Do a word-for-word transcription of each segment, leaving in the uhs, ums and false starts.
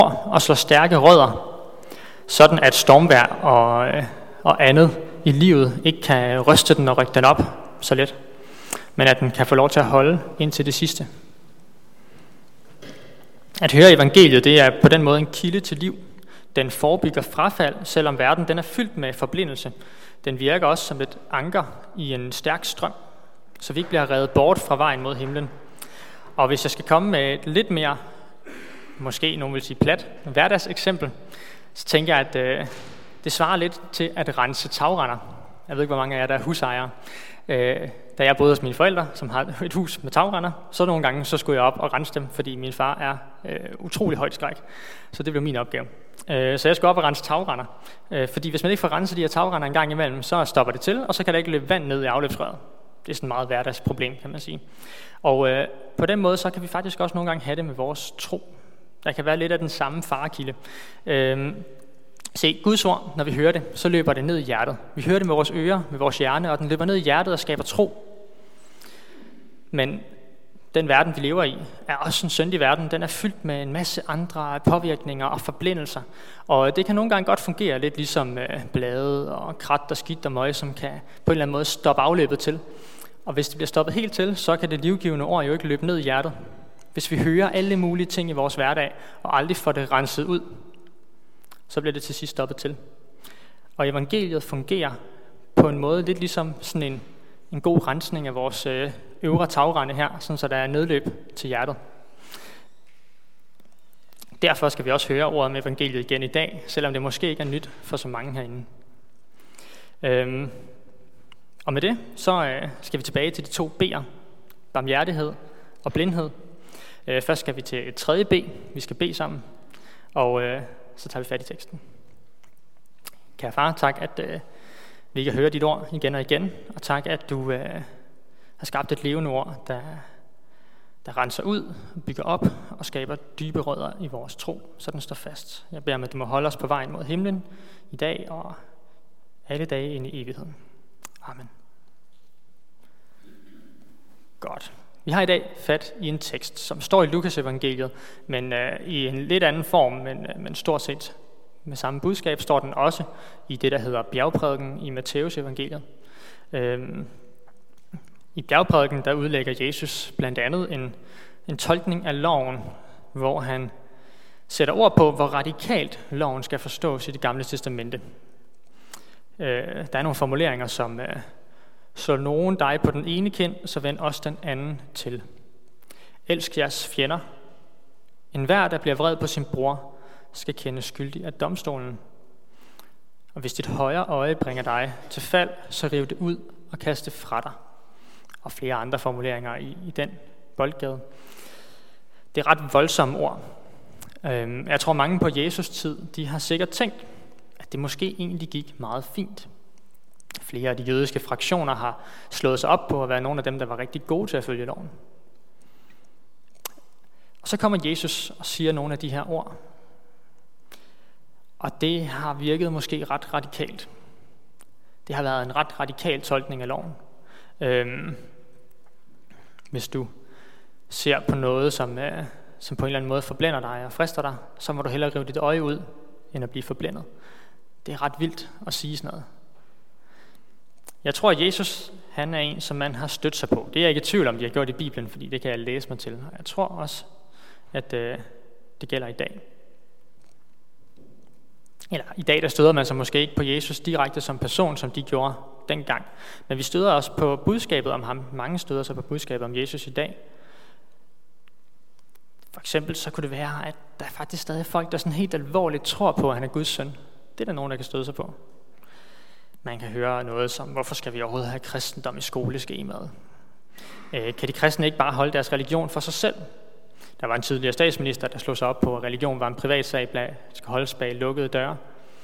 og slår stærke rødder, sådan at stormvejr og, og andet i livet ikke kan ryste den og rykke den op så let, men at den kan få lov til at holde indtil det sidste. At høre evangeliet, det er på den måde en kilde til liv. Den forebygger frafald, selvom verden den er fyldt med forblindelse. Den virker også som et anker i en stærk strøm, så vi ikke bliver revet bort fra vejen mod himlen. Og hvis jeg skal komme med et lidt mere, måske nogen vil sige plat, hverdagseksempel, så tænker jeg, at øh, det svarer lidt til at rense tagrender. Jeg ved ikke, hvor mange af jer, der er husejere. Øh, da jeg boede hos mine forældre, som har et hus med tagrender, så nogle gange så skulle jeg op og rense dem, fordi min far er øh, utrolig højt skræk. Så det blev min opgave. Øh, så jeg skulle op og rense tagrender. Øh, fordi hvis man ikke får renset de her tagrender en gang imellem, så stopper det til, og så kan der ikke løbe vand ned i afløbsrøret. Det er sådan et meget hverdagsproblem, kan man sige. Og øh, på den måde, så kan vi faktisk også nogle gange have det med vores tro. Der kan være lidt af den samme farekilde. Øh, Se, Guds ord, når vi hører det, så løber det ned i hjertet. Vi hører det med vores ører, med vores hjerne, og den løber ned i hjertet og skaber tro. Men den verden, vi lever i, er også en syndig verden. Den er fyldt med en masse andre påvirkninger og forblindelser. Og det kan nogle gange godt fungere lidt ligesom blade og krat og skidt og møg, som kan på en eller anden måde stoppe afløbet til. Og hvis det bliver stoppet helt til, så kan det livgivende ord jo ikke løbe ned i hjertet. Hvis vi hører alle mulige ting i vores hverdag, og aldrig får det renset ud, så bliver det til sidst stoppet til. Og evangeliet fungerer på en måde lidt ligesom sådan en, en god rensning af vores øh, øvre tagrende her, sådan så der er nedløb til hjertet. Derfor skal vi også høre ordet om evangeliet igen i dag, selvom det måske ikke er nyt for så mange herinde. Øhm, og med det, så øh, skal vi tilbage til de to B'er, barmhjertighed og blindhed. Øh, først skal vi til et tredje B, vi skal bede sammen, og øh, så tager vi fat i teksten. Kære far, tak, at øh, vi kan høre dit ord igen og igen, og tak, at du øh, har skabt et levende ord, der, der renser ud, bygger op og skaber dybe rødder i vores tro, så den står fast. Jeg beder om, at du må holde os på vejen mod himlen i dag og alle dage ind i evigheden. Amen. Godt. Vi har i dag fat i en tekst, som står i Lukas evangeliet, men øh, i en lidt anden form, men, øh, men stort set med samme budskab, står den også i det, der hedder bjergprædiken i Matthæus evangeliet. Øhm, I bjergprædiken, der udlægger Jesus blandt andet en, en tolkning af loven, hvor han sætter ord på, hvor radikalt loven skal forstås i Det Gamle Testamente. Øh, der er nogle formuleringer, som øh, slå nogen dig på den ene kind, så vend også den anden til. Elsk jeres fjender. Enhver, der bliver vred på sin bror, skal kende skyldig af domstolen. Og hvis dit højre øje bringer dig til fald, så riv det ud og kast det fra dig. Og flere andre formuleringer i, i den boldgade. Det er ret voldsomme ord. Jeg tror, mange på Jesus tid, de har sikkert tænkt, at det måske egentlig gik meget fint. Flere af de jødiske fraktioner har slået sig op på at være nogle af dem, der var rigtig gode til at følge loven. Og så kommer Jesus og siger nogle af de her ord. Og det har virket måske ret radikalt. Det har været en ret radikal tolkning af loven. Øhm, hvis du ser på noget, som, øh, som på en eller anden måde forblænder dig og frister dig, så må du hellere rive dit øje ud, end at blive forblændet. Det er ret vildt at sige sådan noget. Jeg tror, at Jesus han er en, som man har stødt sig på. Det er jeg ikke i tvivl om, de har gjort i Bibelen, fordi det kan jeg læse mig til. Jeg tror også, at øh, det gælder i dag. Eller i dag, der støder man sig måske ikke på Jesus direkte som person, som de gjorde dengang. Men vi støder også på budskabet om ham. Mange støder sig på budskabet om Jesus i dag. For eksempel så kunne det være, at der er faktisk stadig folk, der sådan helt alvorligt tror på, at han er Guds søn. Det er der nogen, der kan støde sig på. Man kan høre noget som, hvorfor skal vi overhovedet have kristendom i skoleskemaet? Øh, kan de kristne ikke bare holde deres religion for sig selv? Der var en tidligere statsminister, der slog sig op på, at religion var en privatsag, der skal holdes bag lukkede døre.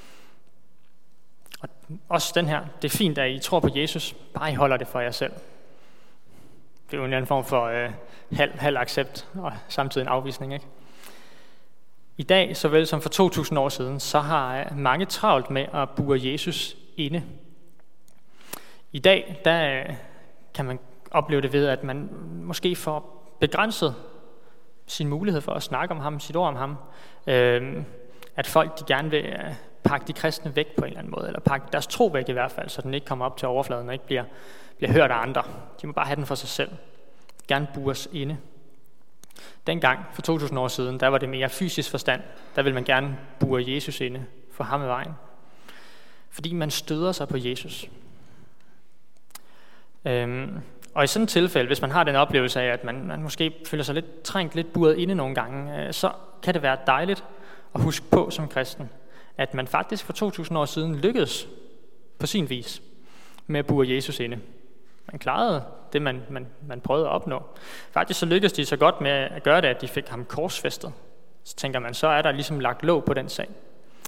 Og også den her, det er fint, at I tror på Jesus, bare I holder det for jer selv. Det er jo en anden form for øh, halv, halv accept og samtidig en afvisning, ikke? I dag, såvel som for to tusind år siden, så har mange travlt med at bure Jesus inde. I dag, der kan man opleve det ved, at man måske får begrænset sin mulighed for at snakke om ham, sit ord om ham. Øh, at folk de gerne vil øh, pakke de kristne væk på en eller anden måde, eller pakke deres tro væk i hvert fald, så den ikke kommer op til overfladen og ikke bliver, bliver hørt af andre. De må bare have den for sig selv. Gerne bures inde. Dengang, for to tusind år siden, der var det mere fysisk forstand. Der ville man gerne bure Jesus inde, for ham af vejen. Fordi man støder sig på Jesus. Øhm, og i sådan et tilfælde, hvis man har den oplevelse af, at man, man måske føler sig lidt trængt, lidt buret inde nogle gange, øh, så kan det være dejligt at huske på som kristen, at man faktisk for to tusind år siden lykkedes på sin vis med at bure Jesus inde. Man klarede det, man, man, man prøvede at opnå. Faktisk så lykkedes de så godt med at gøre det, at de fik ham korsfæstet. Så tænker man, så er der ligesom lagt låg på den sag.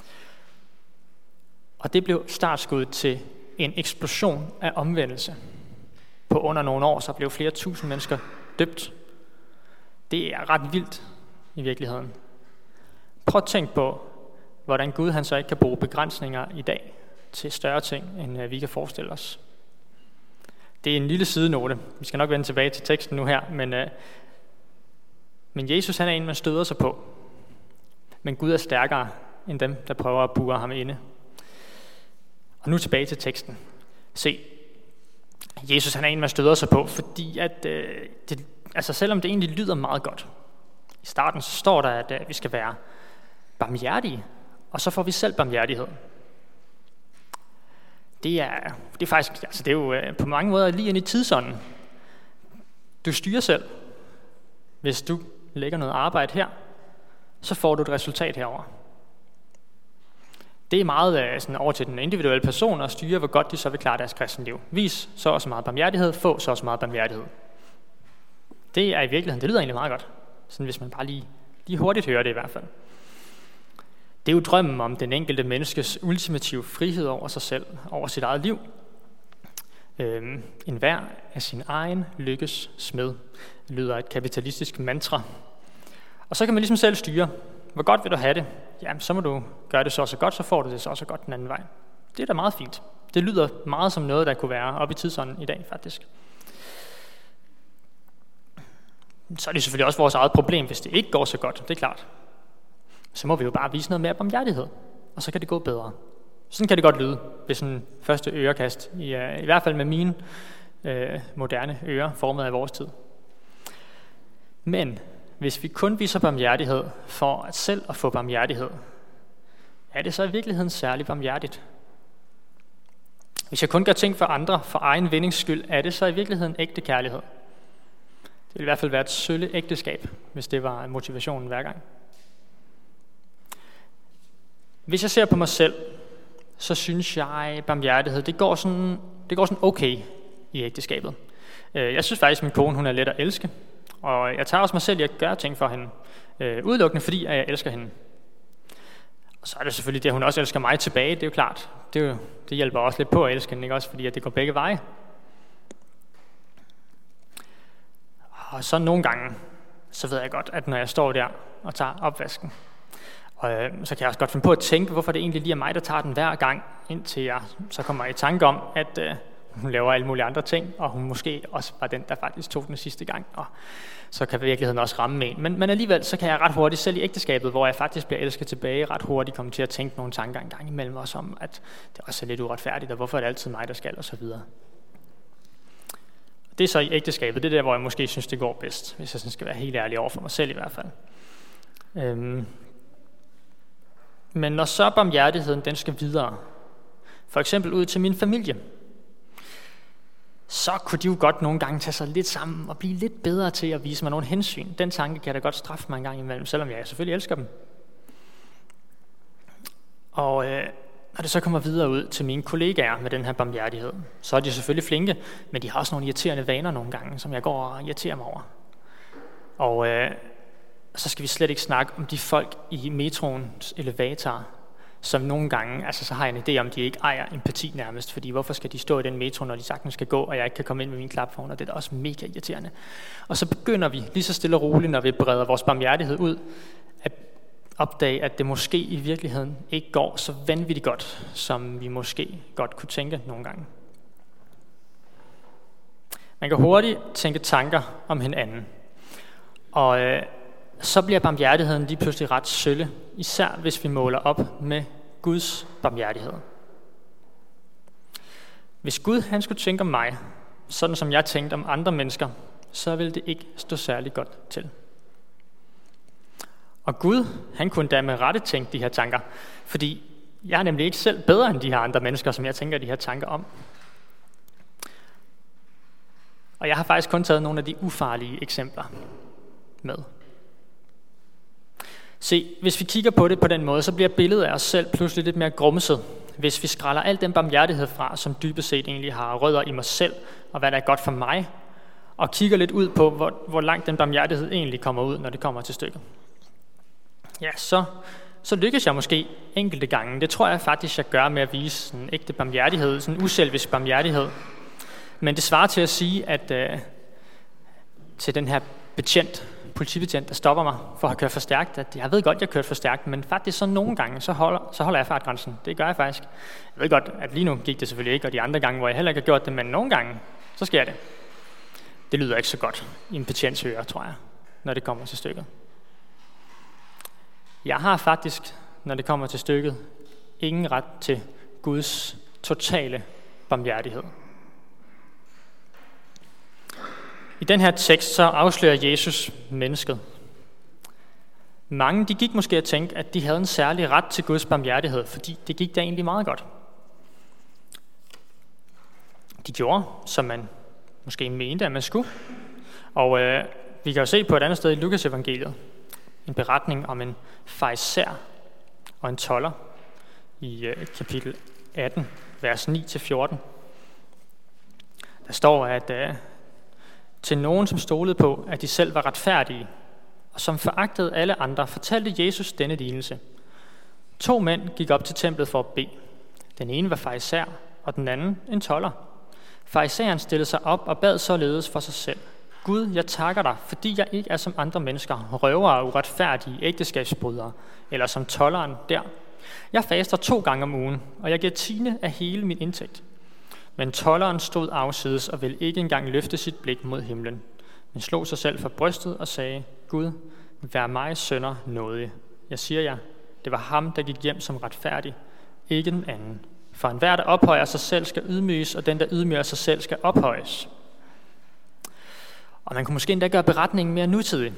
Og det blev startskuddet til en eksplosion af omvendelse. På under nogle år, så blev flere tusind mennesker døbt. Det er ret vildt i virkeligheden. Prøv at tænke på, hvordan Gud han så ikke kan bruge begrænsninger i dag til større ting, end vi kan forestille os. Det er en lille sidenote. Vi skal nok vende tilbage til teksten nu her, men, øh, men Jesus han er en, man støder sig på. Men Gud er stærkere end dem, der prøver at bure ham inde. Og nu tilbage til teksten. Se, Jesus han er en, man støder sig på, fordi at, øh, det, altså selvom det egentlig lyder meget godt. I starten så står der, at øh, vi skal være barmhjertige, og så får vi selv barmhjertighed. Det er, det er faktisk, altså det er jo øh, på mange måder lige ind i tidsånden. Du styrer selv. Hvis du lægger noget arbejde her, så får du et resultat herover. Det er meget øh, sådan over til den individuelle person at styre, hvor godt de så vil klare deres kristenliv. Vis så også meget barmhjertighed, få så også meget barmhjertighed. Det er i virkeligheden, det lyder egentlig meget godt. Sådan hvis man bare lige, lige hurtigt hører det i hvert fald. Det er jo drømmen om den enkelte menneskes ultimative frihed over sig selv, over sit eget liv. Øhm, en hver af sin egen lykkes smed, lyder et kapitalistisk mantra. Og så kan man ligesom selv styre, hvor godt vil du have det? Jamen, så må du gøre det så så godt, så får du det så så godt den anden vej. Det er da meget fint. Det lyder meget som noget, der kunne være oppe i tidsånden i dag, faktisk. Så er det selvfølgelig også vores eget problem, hvis det ikke går så godt, det er klart. Så må vi jo bare vise noget mere barmhjertighed, og så kan det gå bedre. Sådan kan det godt lyde ved sådan en første ørekast, i, uh, i hvert fald med mine uh, moderne ører, formet af vores tid. Men hvis vi kun viser barmhjertighed for at selv at få barmhjertighed, er det så i virkeligheden særlig barmhjertigt? Hvis jeg kun gør ting for andre, for egen vindings skyld, er det så i virkeligheden ægte kærlighed? Det vil i hvert fald være et sølle ægteskab, hvis det var motivationen hver gang. Hvis jeg ser på mig selv, så synes jeg, barmhjertighed, det går sådan, det går sådan okay i ægteskabet. Jeg synes faktisk, at min kone hun er let at elske, og jeg tager også mig selv i at gøre ting for hende, udelukkende fordi, at jeg elsker hende. Og så er det selvfølgelig det, at hun også elsker mig tilbage, det er jo klart. Det, er jo, det hjælper også lidt på at elske hende, ikke også, fordi at det går begge veje. Og så nogle gange, så ved jeg godt, at når jeg står der og tager opvasken, og øh, så kan jeg også godt finde på at tænke, hvorfor det egentlig lige er mig, der tager den hver gang, indtil jeg så kommer i tanke om, at øh, hun laver alle mulige andre ting, og hun måske også var den, der faktisk tog den sidste gang, og så kan virkeligheden også ramme en. Men, men alligevel, så kan jeg ret hurtigt, selv i ægteskabet, hvor jeg faktisk bliver elsket tilbage, ret hurtigt komme til at tænke nogle tanker en gang imellem os om, at det også er lidt uretfærdigt, og hvorfor er det altid mig, der skal, og så videre. Det er så i ægteskabet, det er der, hvor jeg måske synes, det går bedst, hvis jeg sådan skal være helt ærlig over for mig selv i hvert fald. Øhm. Men når så barmhjertigheden, den skal videre, for eksempel ud til min familie, så kunne de jo godt nogle gange tage sig lidt sammen og blive lidt bedre til at vise mig nogle hensyn. Den tanke kan jeg da godt straffe mig en gang imellem, selvom jeg selvfølgelig elsker dem. Og øh, når det så kommer videre ud til mine kollegaer med den her barmhjertighed, så er de selvfølgelig flinke, men de har også nogle irriterende vaner nogle gange, som jeg går og irriterer mig over. Og øh, så skal vi slet ikke snakke om de folk i metroens elevator, som nogle gange, altså så har jeg en idé om, de ikke ejer empati nærmest, fordi hvorfor skal de stå i den metro, når de sagtens skal gå, og jeg ikke kan komme ind med min klapvogn, og det er da også mega irriterende. Og så begynder vi lige så stille og roligt, når vi breder vores barmhjertighed ud, at opdage, at det måske i virkeligheden ikke går så vanvittigt godt, som vi måske godt kunne tænke nogle gange. Man kan hurtigt tænke tanker om hinanden. Og øh, så bliver barmhjertigheden lige pludselig ret sølle, især hvis vi måler op med Guds barmhjertighed. Hvis Gud han skulle tænke om mig, sådan som jeg tænkte om andre mennesker, så ville det ikke stå særlig godt til. Og Gud, han kunne da med rette tænke de her tanker, fordi jeg er nemlig ikke selv bedre end de her andre mennesker, som jeg tænker de her tanker om. Og jeg har faktisk kun taget nogle af de ufarlige eksempler med. Se, hvis vi kigger på det på den måde, så bliver billedet af os selv pludselig lidt mere grumset, hvis vi skræller al den barmhjertighed fra, som dybest set egentlig har rødder i mig selv, og hvad der er godt for mig, og kigger lidt ud på, hvor, hvor langt den barmhjertighed egentlig kommer ud, når det kommer til stykket. Ja, så, så lykkes jeg måske enkelte gange. Det tror jeg faktisk, jeg gør med at vise sådan ægte barmhjertighed, sådan uselvisk barmhjertighed. Men det svarer til at sige, at øh, til den her betjent, politibetjent, der stopper mig for at have kørt for stærkt, at jeg ved godt, at jeg har kørt for stærkt, men faktisk så nogle gange, så holder, så holder jeg fartgrænsen. Det gør jeg faktisk. Jeg ved godt, at lige nu gik det selvfølgelig ikke, og de andre gange, hvor jeg heller ikke har gjort det, men nogle gange, så sker det. Det lyder ikke så godt i en betjents øre, tror jeg, når det kommer til stykket. Jeg har faktisk, når det kommer til stykket, ingen ret til Guds totale barmhjertighed. I den her tekst så afslører Jesus mennesket. Mange de gik måske at tænke, at de havde en særlig ret til Guds barmhjertighed, fordi det gik da egentlig meget godt. De gjorde, som man måske mente, at man skulle. Og øh, vi kan jo se på et andet sted i Lukas evangeliet, en beretning om en farisæer og en tolder i øh, kapitel atten, vers ni til fjorten. Der står, at øh, til nogen, som stolede på, at de selv var retfærdige, og som foragtede alle andre, fortalte Jesus denne lignelse. To mænd gik op til templet for at bede. Den ene var farisæer, og den anden en tolder. Farisæeren stillede sig op og bad således for sig selv. Gud, jeg takker dig, fordi jeg ikke er som andre mennesker, røvere og uretfærdige ægteskabsbrydere, eller som tolderen der. Jeg faster to gange om ugen, og jeg giver tiende af hele min indtægt. Men tolderen stod afsides og ville ikke engang løfte sit blik mod himlen, men slog sig selv for brystet og sagde, Gud, vær mig synder nådig. Jeg siger jer, det var ham, der gik hjem som retfærdig, ikke den anden. For enhver, der ophøjer sig selv, skal ydmyges, og den, der ydmyger sig selv, skal ophøjes. Og man kunne måske endda gøre beretningen mere nutidig.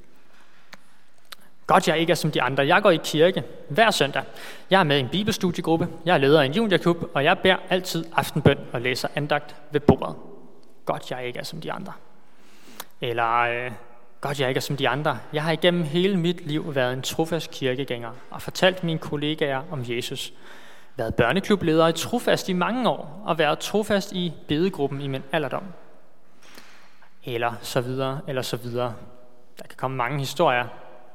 Godt, jeg ikke er som de andre. Jeg går i kirke hver søndag. Jeg er med i en bibelstudiegruppe. Jeg er leder af en juniorklub, og jeg beder altid aftenbøn og læser andagt ved bordet. Godt, jeg ikke er som de andre. Eller, øh, godt, jeg ikke er som de andre. Jeg har igennem hele mit liv været en trofast kirkegænger og fortalt mine kollegaer om Jesus. Været børneklubleder i trofast i mange år og været trofast i bedegruppen i min alderdom. Eller så videre, eller så videre. Der kan komme mange historier,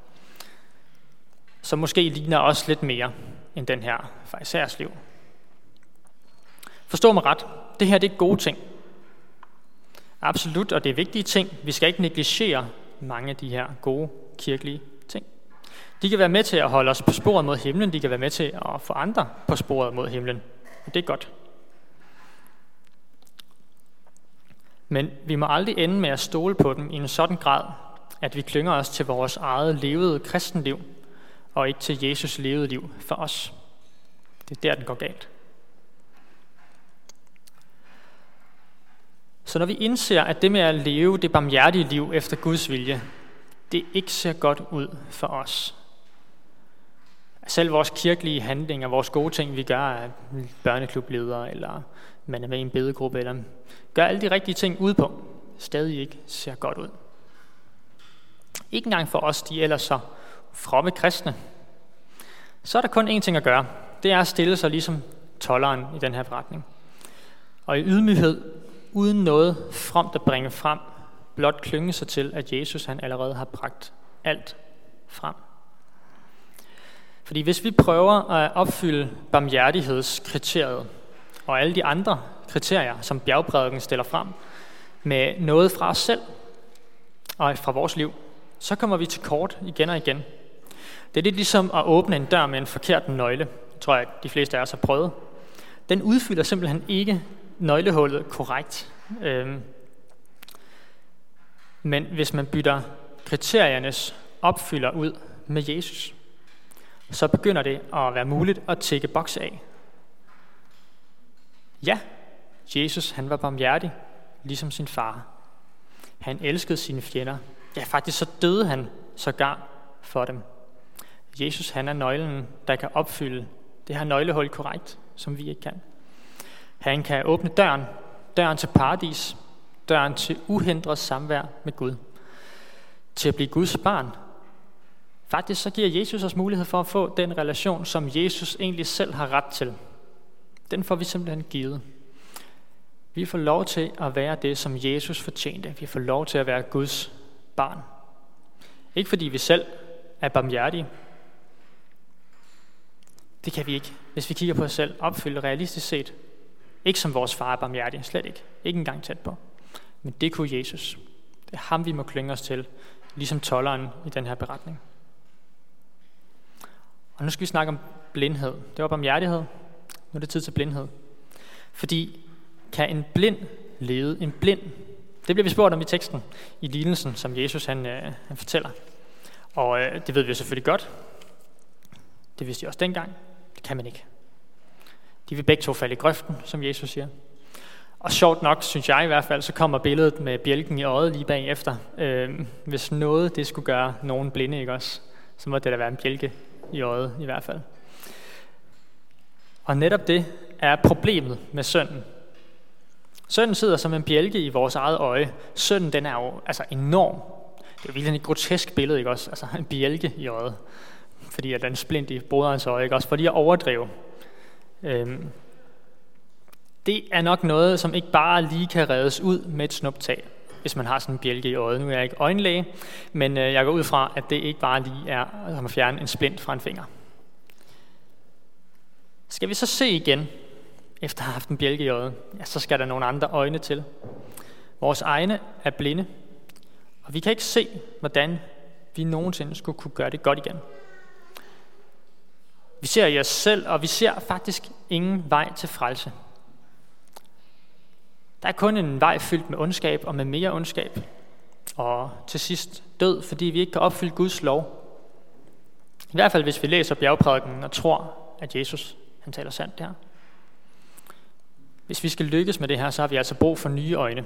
som måske ligner os lidt mere end den her farisæers liv. Forstå mig ret. Det her det er gode ting. Absolut, og det er vigtige ting. Vi skal ikke negligere mange af de her gode kirkelige ting. De kan være med til at holde os på sporet mod himlen. De kan være med til at få andre på sporet mod himlen. Og det er godt. Men vi må aldrig ende med at stole på dem i en sådan grad, at vi klynger os til vores eget levede kristenliv, og ikke til Jesus levede liv for os. Det er der, den går galt. Så når vi indser, at det med at leve det barmhjertige liv efter Guds vilje, det ikke ser godt ud for os. Selv vores kirkelige handlinger, vores gode ting, vi gør af børneklubledere, eller man er med i en bedegruppe, eller gør alle de rigtige ting ude på, stadig ikke ser godt ud. Ikke engang for os, de ellers så fromme kristne. Så er der kun én ting at gøre. Det er at stille sig ligesom tolderen i den her beretning. Og i ydmyghed, uden noget fromt at bringe frem, blot klynge sig til, at Jesus han allerede har bragt alt frem. Fordi hvis vi prøver at opfylde barmhjertighedskriteriet og alle de andre kriterier, som bjergprædiken stiller frem, med noget fra os selv og fra vores liv, så kommer vi til kort igen og igen. Det er lidt ligesom at åbne en dør med en forkert nøgle. Det tror jeg, at de fleste af os har prøvet. Den udfylder simpelthen ikke nøglehullet korrekt. Øhm. Men hvis man bytter kriteriernes opfylder ud med Jesus, så begynder det at være muligt at tække bokse af. Ja, Jesus han var barmhjertig, ligesom sin far. Han elskede sine fjender. Ja, faktisk så døde han sågar for dem. Jesus han er nøglen, der kan opfylde det her nøglehul korrekt, som vi ikke kan. Han kan åbne døren, døren til paradis, døren til uhindret samvær med Gud, til at blive Guds barn. Faktisk så giver Jesus os mulighed for at få den relation, som Jesus egentlig selv har ret til. Den får vi simpelthen givet. Vi får lov til at være det, som Jesus fortjente. Vi får lov til at være Guds barn. Ikke fordi vi selv er barmhjertige. Det kan vi ikke, hvis vi kigger på os selv, opfylde realistisk set. Ikke som vores far er barmhjertig, slet ikke. Ikke engang tæt på. Men det kunne Jesus. Det er ham, vi må klynge os til, ligesom tolderen i den her beretning. Og nu skal vi snakke om blindhed. Det var barmhjertighed. Nu er det tid til blindhed. Fordi kan en blind lede? En blind, det bliver vi spurgt om i teksten, i lignelsen, som Jesus han, øh, han fortæller. Og øh, det ved vi selvfølgelig godt. Det vidste de også dengang. Det kan man ikke. De vil begge to falde i grøften, som Jesus siger. Og sjovt nok, synes jeg i hvert fald, så kommer billedet med bjælken i øjet lige bagefter. Øh, hvis noget det skulle gøre nogen blinde, ikke også, så må det da være en bjælke i øjet i hvert fald. Og netop det er problemet med synden. Synden sidder som en bjælke i vores eget øje. Synden den er jo altså enorm. Det er jo virkelig et grotesk billede, ikke også? Altså en bjælke i øjet. Fordi at den er splint i broderens øje, ikke også? Fordi at overdrive. Øhm, det er nok noget, som ikke bare lige kan reddes ud med et snuptag, hvis man har sådan en bjælke i øjet. Nu er jeg ikke øjenlæge, men øh, jeg går ud fra, at det ikke bare lige er som at fjerne en splint fra en finger. Skal vi så se igen, efter at have haft en bjælke i øjet, ja, så skal der nogle andre øjne til. Vores egne er blinde, og vi kan ikke se, hvordan vi nogensinde skulle kunne gøre det godt igen. Vi ser i os selv, og vi ser faktisk ingen vej til frelse. Der er kun en vej fyldt med ondskab og med mere ondskab, og til sidst død, fordi vi ikke kan opfylde Guds lov. I hvert fald hvis vi læser bjergprædikenen og tror, at Jesus han taler sandt der. Hvis vi skal lykkes med det her, så har vi altså brug for nye øjne.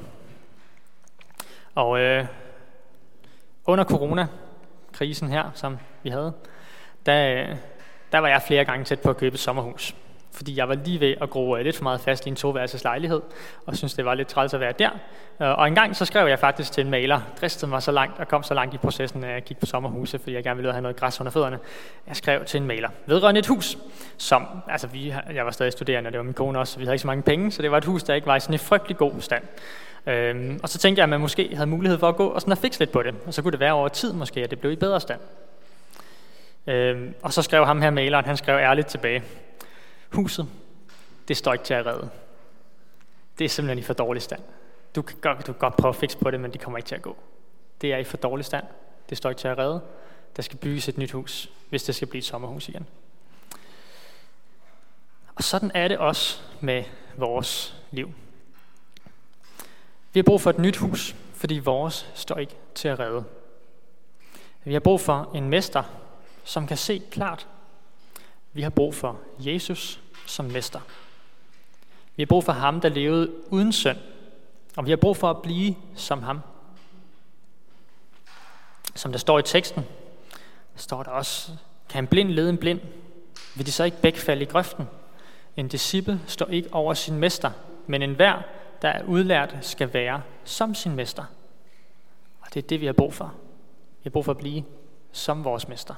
Og øh, under coronakrisen her, som vi havde, der, der var jeg flere gange tæt på at købe et sommerhus. Fordi jeg var lige ved at gro lidt for meget fast i en toværelses lejlighed, og synes det var lidt træls at være der. Og en gang så skrev jeg faktisk til en maler, dristede mig så langt og kom så langt i processen, at jeg gik på sommerhuset, fordi jeg gerne ville have noget græs under fødderne. Jeg skrev til en maler vedrørende et hus, som, altså vi, jeg var stadig studerende, og det var min kone også, så vi havde ikke så mange penge, så det var et hus, der ikke var i sådan en frygtelig god stand. Øhm, og så tænkte jeg, at man måske havde mulighed for at gå og sådan at fikse lidt på det, og så kunne det være over tid måske, at det blev i bedre stand. Øhm, og så skrev ham her maleren, han skrev ærligt tilbage: huset, det står ikke til at redde. Det er simpelthen i for dårlig stand. Du kan, godt, du kan godt prøve at fikse på det, men det kommer ikke til at gå. Det er i for dårlig stand. Det står ikke til at redde. Der skal bygges et nyt hus, hvis det skal blive et sommerhus igen. Og sådan er det også med vores liv. Vi har brug for et nyt hus, fordi vores står ikke til at redde. Vi har brug for en mester, som kan se klart. Vi har brug for Jesus som mester. Vi har brug for ham, der levede uden synd. Og vi har brug for at blive som ham. Som der står i teksten, står der også: kan en blind lede en blind? Vil de så ikke begge falde i grøften? En disciple står ikke over sin mester, men enhver, der er udlært, skal være som sin mester. Og det er det, vi har brug for. Vi har brug for at blive som vores mester.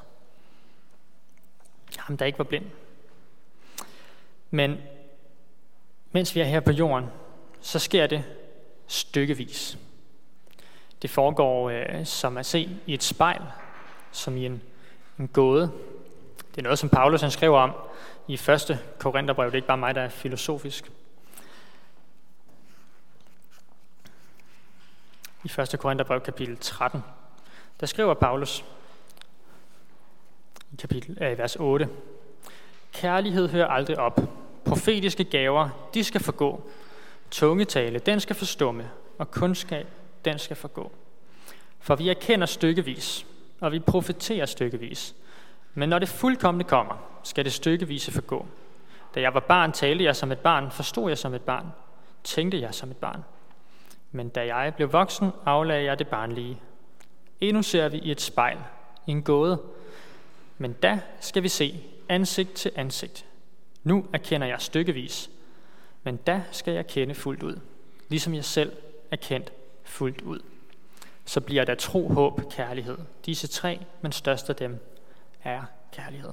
Ham, der ikke var blind. Men mens vi er her på jorden, så sker det stykkevis. Det foregår øh, som at se i et spejl, som i en, en gåde. Det er noget, som Paulus han skriver om i første Korintherbrev. Det er ikke bare mig, der er filosofisk. I første Korintherbrev kapitel tretten, der skriver Paulus i kapitel, øh, vers otte: kærlighed hører aldrig op. Profetiske gaver, de skal forgå. Tungetale, den skal forstumme. Og kundskab, den skal forgå. For vi erkender stykkevis, og vi profeterer stykkevis. Men når det fuldkomne kommer, skal det stykkevise forgå. Da jeg var barn, talte jeg som et barn, forstod jeg som et barn, tænkte jeg som et barn. Men da jeg blev voksen, aflagde jeg det barnlige. Endnu ser vi i et spejl, i en gåde. Men da skal vi se ansigt til ansigt. Nu erkender jeg stykkevis, men da skal jeg kende fuldt ud, ligesom jeg selv er kendt fuldt ud. Så bliver der tro, håb, kærlighed. Disse tre, men størst af dem er kærlighed.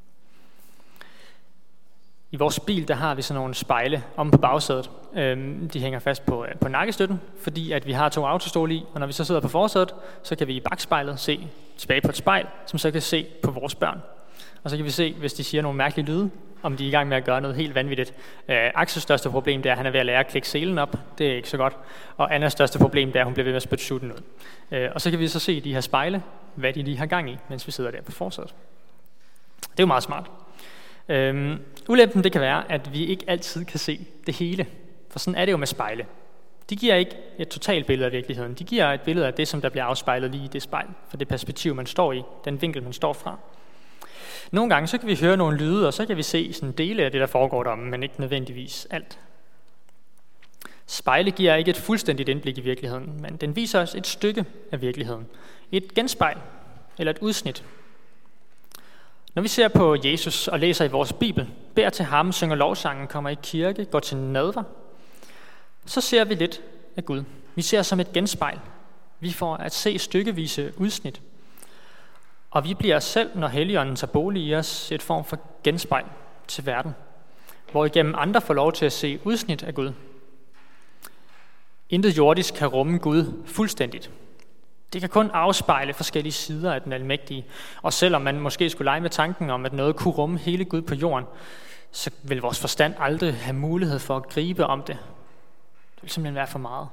I vores bil, der har vi sådan nogle spejle om på bagsædet. Øhm, de hænger fast på, på nakkestøtten, fordi at vi har to autostole i, og når vi så sidder på forsædet, så kan vi i bagspejlet se tilbage på et spejl, som så kan se på vores børn. Og så kan vi se, hvis de siger nogle mærkelige lyde, om de er i gang med at gøre noget helt vanvittigt. Øh, Axels største problem, det er, at han er ved at lære at klikke selen op. Det er ikke så godt. Og Annas største problem, det er, at hun bliver ved med at spytte sutten ud. Øh, og så kan vi så se i de her spejle, hvad de lige har gang i, mens vi sidder der på forsædet. Det er jo meget smart. Øhm, ulempen det kan være, at vi ikke altid kan se det hele. For sådan er det jo med spejle. De giver ikke et totalt billede af virkeligheden. De giver et billede af det, som der bliver afspejlet lige i det spejl. For det perspektiv, man står i. Den vinkel, man står fra. Nogle gange så kan vi høre nogle lyde, og så kan vi se sådan dele af det, der foregår deromme, men ikke nødvendigvis alt. Spejle giver ikke et fuldstændigt indblik i virkeligheden, men den viser os et stykke af virkeligheden. Et genspejl eller et udsnit. Når vi ser på Jesus og læser i vores Bibel, beder til ham, synger lovsangen, kommer i kirke, går til nadver, så ser vi lidt af Gud. Vi ser som et genspejl. Vi får at se stykkevise udsnit. Og vi bliver os selv, når Helligånden tager bolig i os, et form for genspejl til verden, hvor igennem andre får lov til at se udsnit af Gud. Intet jordisk kan rumme Gud fuldstændigt. Det kan kun afspejle forskellige sider af den almægtige. Og selvom man måske skulle lege med tanken om, at noget kunne rumme hele Gud på jorden, så vil vores forstand aldrig have mulighed for at gribe om det. Det vil simpelthen være for meget.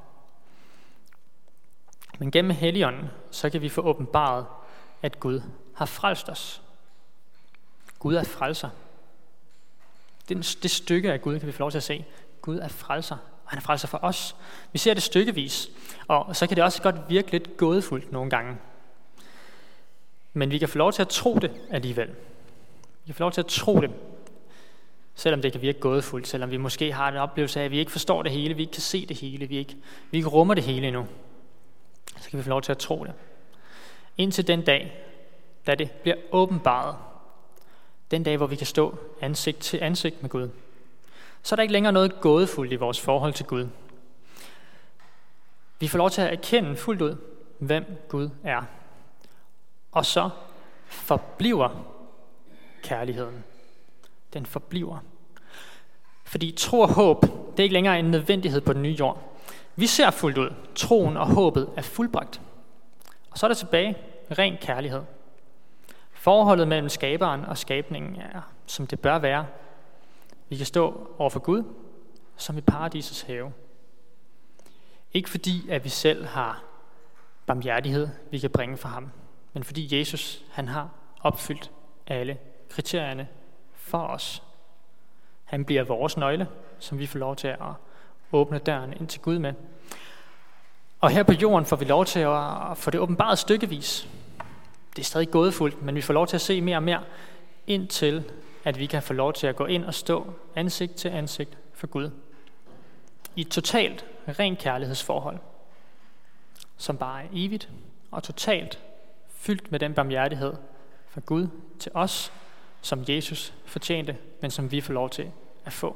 Men gennem Helligånden, så kan vi få åbenbaret, at Gud har frelst os. Gud er frelser. Det, det stykke af Gud kan vi få lov til at se. Gud er frelser, og han er frelser for os. Vi ser det stykkevis, og så kan det også godt virke lidt gådefuldt nogle gange. Men vi kan få lov til at tro det alligevel. Vi kan få lov til at tro det, selvom det kan virke gådefuldt, selvom vi måske har en oplevelse af, at vi ikke forstår det hele, vi ikke kan se det hele, vi ikke, vi ikke rummer det hele endnu. Så kan vi få lov til at tro det. Indtil den dag, da det bliver åbenbaret. Den dag, hvor vi kan stå ansigt til ansigt med Gud. Så er der ikke længere noget gådefuldt i vores forhold til Gud. Vi får lov til at erkende fuldt ud, hvem Gud er. Og så forbliver kærligheden. Den forbliver. Fordi tro og håb, det er ikke længere en nødvendighed på den nye jord. Vi ser fuldt ud. Troen og håbet er fuldbragt. Og så er der tilbage ren kærlighed. Forholdet mellem skaberen og skabningen er, som det bør være. Vi kan stå over for Gud, som i paradisets have. Ikke fordi, at vi selv har barmhjertighed, vi kan bringe for ham, men fordi Jesus, han har opfyldt alle kriterierne for os. Han bliver vores nøgle, som vi får lov til at åbne døren ind til Gud med. Og her på jorden får vi lov til at få det åbenbaret stykkevis. Det er stadig gådefuldt, men vi får lov til at se mere og mere, indtil at vi kan få lov til at gå ind og stå ansigt til ansigt for Gud. I et totalt rent kærlighedsforhold, som bare er evigt og totalt fyldt med den barmhjertighed fra Gud til os, som Jesus fortjente, men som vi får lov til at få.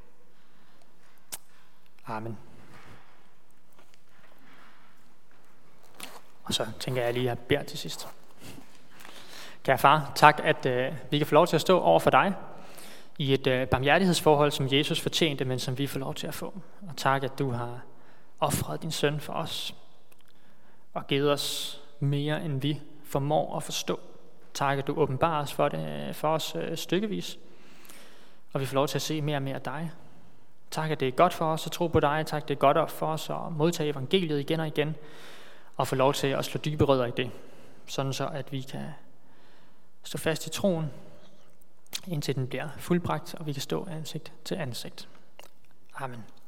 Amen. Og så tænker jeg lige, at jeg beder til sidst. Kære far, tak, at øh, vi kan få lov til at stå over for dig i et øh, barmhjertighedsforhold, som Jesus fortjente, men som vi får lov til at få. Og tak, at du har ofret din søn for os og givet os mere, end vi formår at forstå. Tak, at du åbenbarer os for, det, for os øh, stykkevis, og vi får lov til at se mere og mere af dig. Tak, at det er godt for os at tro på dig. Tak, at det er godt for os at modtage evangeliet igen og igen, og få lov til at slå dybe rødder i det, sådan så at vi kan stå fast i troen, indtil den bliver fuldbragt, og vi kan stå ansigt til ansigt. Amen.